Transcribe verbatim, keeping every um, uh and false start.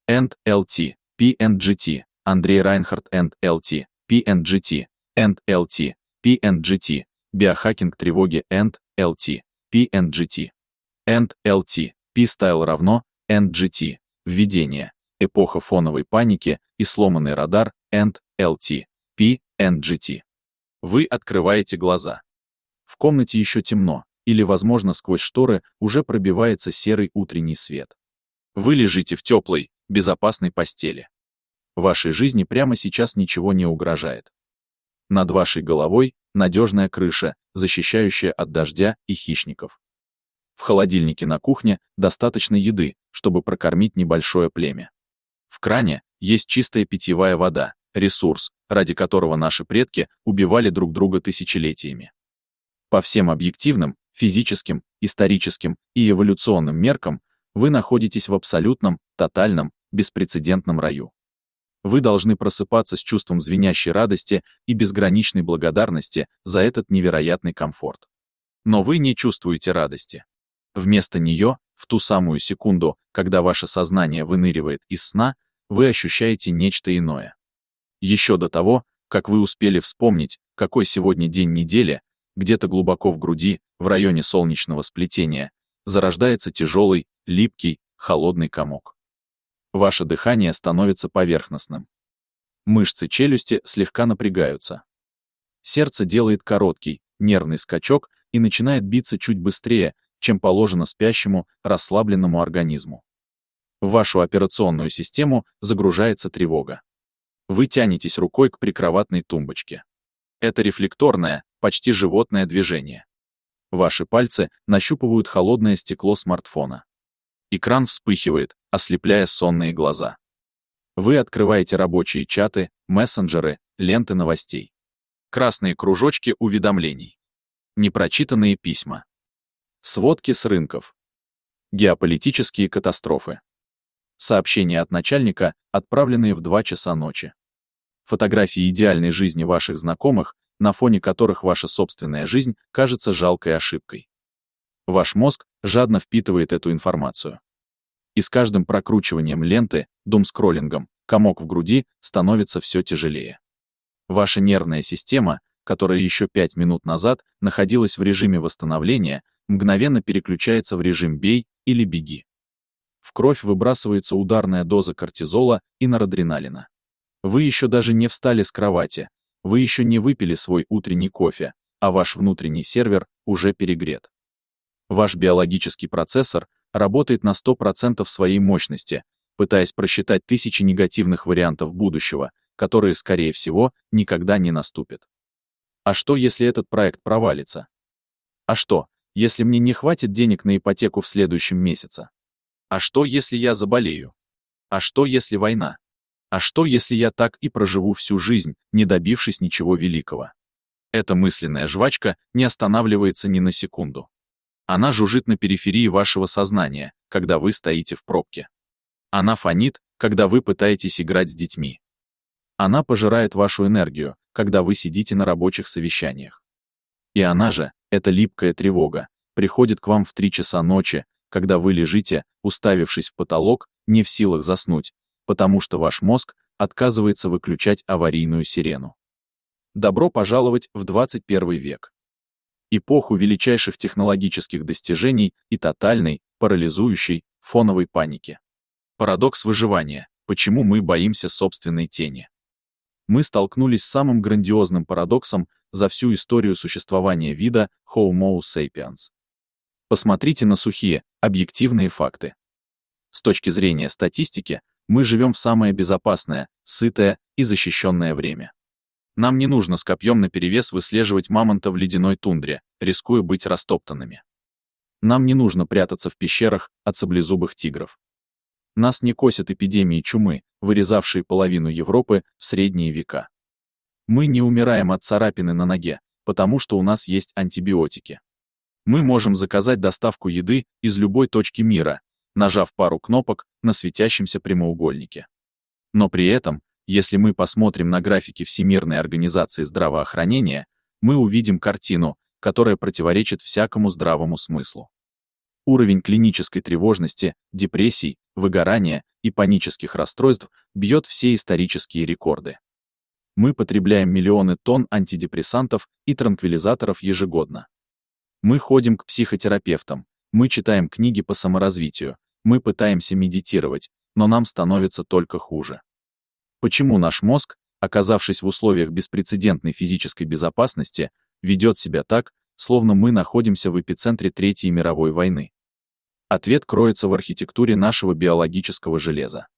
энд эл ти, пи энд джи ти, Андрей Райнхард энд эл ти, пи энд джи ти, энд эл ти, пи энд джи ти, биохакинг тревоги энд эл ти, пи энд джи ти, энд эл ти, P-Style равно энд джи ти, введение, эпоха фоновой паники и сломанный радар энд эл ти, пи энд джи ти. Вы открываете глаза. В комнате еще темно, или, возможно, сквозь шторы уже пробивается серый утренний свет. Вы лежите в теплой, безопасной постели. Вашей жизни прямо сейчас ничего не угрожает. Над вашей головой надежная крыша, защищающая от дождя и хищников. В холодильнике на кухне достаточно еды, чтобы прокормить небольшое племя. В кране есть чистая питьевая вода, ресурс, ради которого наши предки убивали друг друга тысячелетиями. По всем объективным, физическим, историческим и эволюционным меркам вы находитесь в абсолютном, тотальном, беспрецедентном раю. Вы должны просыпаться с чувством звенящей радости и безграничной благодарности за этот невероятный комфорт. Но вы не чувствуете радости. Вместо нее, в ту самую секунду, когда ваше сознание выныривает из сна, вы ощущаете нечто иное. Еще до того, как вы успели вспомнить, какой сегодня день недели, где-то глубоко в груди, в районе солнечного сплетения, зарождается тяжелый, липкий, холодный комок. Ваше дыхание становится поверхностным. Мышцы челюсти слегка напрягаются. Сердце делает короткий, нервный скачок и начинает биться чуть быстрее, чем положено спящему, расслабленному организму. В вашу операционную систему загружается тревога. Вы тянетесь рукой к прикроватной тумбочке. Это рефлекторное, почти животное движение. Ваши пальцы нащупывают холодное стекло смартфона. Экран вспыхивает, ослепляя сонные глаза. Вы открываете рабочие чаты, мессенджеры, ленты новостей. Красные кружочки уведомлений. Непрочитанные письма. Сводки с рынков. Геополитические катастрофы. Сообщения от начальника, отправленные в два часа ночи. Фотографии идеальной жизни ваших знакомых, на фоне которых ваша собственная жизнь кажется жалкой ошибкой. Ваш мозг жадно впитывает эту информацию. И с каждым прокручиванием ленты, думскроллингом, комок в груди становится все тяжелее. Ваша нервная система, которая еще пять минут назад находилась в режиме восстановления, мгновенно переключается в режим «бей» или «беги». В кровь выбрасывается ударная доза кортизола и норадреналина. Вы еще даже не встали с кровати, вы еще не выпили свой утренний кофе, а ваш внутренний сервер уже перегрет. Ваш биологический процессор работает на сто процентов своей мощности, пытаясь просчитать тысячи негативных вариантов будущего, которые, скорее всего, никогда не наступят. А что, если этот проект провалится? А что, если мне не хватит денег на ипотеку в следующем месяце? А что, если я заболею? А что, если война? А что, если я так и проживу всю жизнь, не добившись ничего великого? Эта мысленная жвачка не останавливается ни на секунду. Она жужжит на периферии вашего сознания, когда вы стоите в пробке. Она фонит, когда вы пытаетесь играть с детьми. Она пожирает вашу энергию, когда вы сидите на рабочих совещаниях. И она же, эта липкая тревога, приходит к вам в три часа ночи, когда вы лежите, уставившись в потолок, не в силах заснуть, потому что ваш мозг отказывается выключать аварийную сирену. Добро пожаловать в двадцать первый век. Эпоху величайших технологических достижений и тотальной, парализующей, фоновой паники. Парадокс выживания. Почему мы боимся собственной тени? Мы столкнулись с самым грандиозным парадоксом за всю историю существования вида Homo sapiens. Посмотрите на сухие, объективные факты. С точки зрения статистики, мы живем в самое безопасное, сытое и защищенное время. Нам не нужно с копьем наперевес выслеживать мамонта в ледяной тундре, рискуя быть растоптанными. Нам не нужно прятаться в пещерах от саблезубых тигров. Нас не косят эпидемии чумы, вырезавшие половину Европы в средние века. Мы не умираем от царапины на ноге, потому что у нас есть антибиотики. Мы можем заказать доставку еды из любой точки мира, нажав пару кнопок на светящемся прямоугольнике. Но при этом, если мы посмотрим на графики Всемирной организации здравоохранения, мы увидим картину, которая противоречит всякому здравому смыслу. Уровень клинической тревожности, депрессий, выгорания и панических расстройств бьет все исторические рекорды. Мы потребляем миллионы тонн антидепрессантов и транквилизаторов ежегодно. Мы ходим к психотерапевтам, мы читаем книги по саморазвитию, мы пытаемся медитировать, но нам становится только хуже. Почему наш мозг, оказавшись в условиях беспрецедентной физической безопасности, ведет себя так, словно мы находимся в эпицентре Третьей мировой войны? Ответ кроется в архитектуре нашего биологического железа.